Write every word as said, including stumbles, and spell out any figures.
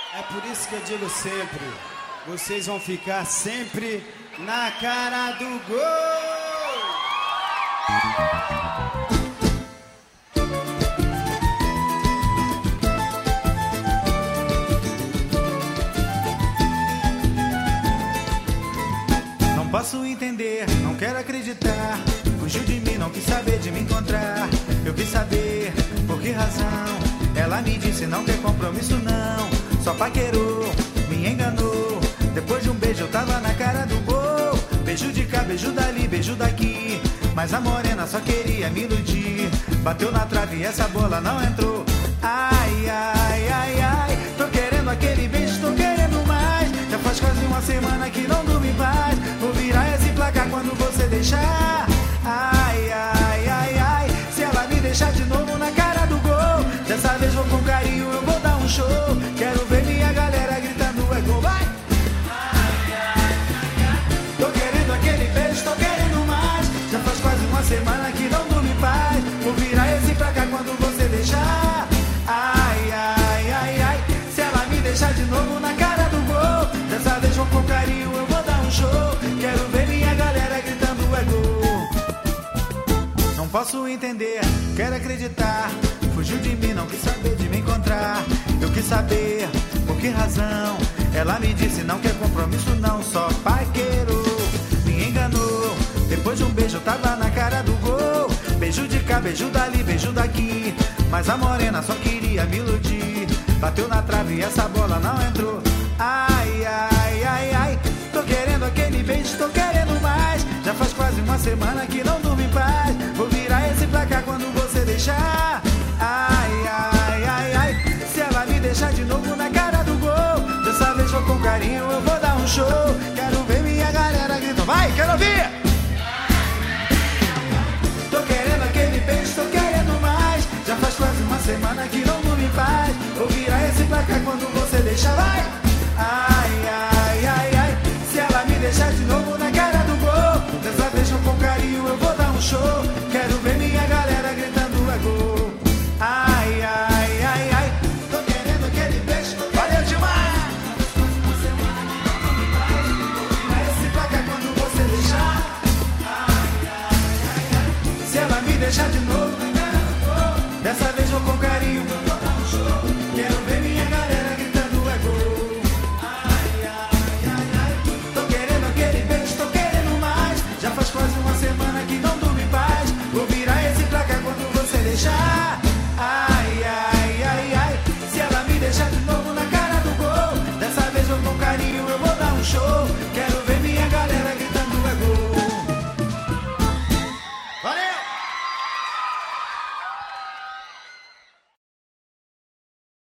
É por isso que eu digo sempre, vocês vão ficar sempre na cara do gol! Não posso entender, não quero acreditar. Fugiu de mim, não quis saber de me encontrar. Eu quis saber por que razão. Ela me disse não quer compromisso não. Só paquerou, me enganou. Depois de um beijo eu tava na cara do gol. Beijo de cá, beijo dali, beijo daqui. Mas a morena só queria me iludir. Bateu na trave e essa bola não entrou. Ai, ai, ai, ai. Tô querendo aquele beijo, tô querendo mais. Já faz quase uma semana que não durmo em paz. Vou virar esse placar quando você deixar. Ai, ai, ai, ai. Se ela me deixar de novo na cara do gol, dessa vez vou com carinho, eu vou dar um show. Quero ver minha galera gritando é gol, vai! Ai, ai, ai, ai. Tô querendo aquele beijo, tô querendo mais. Já faz quase uma semana que não durmo em paz. Vou virar esse placar quando você deixar. Ai, ai, ai, ai. Se ela me deixar de novo na cara do gol, dessa vez vou com carinho, eu vou dar um show. Quero ver minha galera gritando é gol. Não posso entender, quero acreditar. Fugiu de mim, não quis saber de me encontrar. Eu quis saber por que razão. Ela me disse não quer compromisso não. Só paquerou, me enganou. Depois de um beijo eu tava na cara do gol. Beijo de cá, beijo dali, beijo daqui. Mas a morena só queria me iludir. Bateu na trave e essa bola não entrou. Ai, ai, ai, ai. Tô querendo aquele beijo, tô querendo mais. Já faz quase uma semana que não durmo em paz. Vou virar esse placar quando você deixar. Ai, ai, ai, ai. Se ela me deixar de novo na cara do gol, dessa vez vou com carinho, eu vou dar um show. Quero ver minha galera gritar. Vai, quero ouvir! Tô querendo aquele beijo, tô querendo mais. Já faz quase uma semana que não durmo em paz. Vou virar esse placar quando você deixar. Vai! Ai,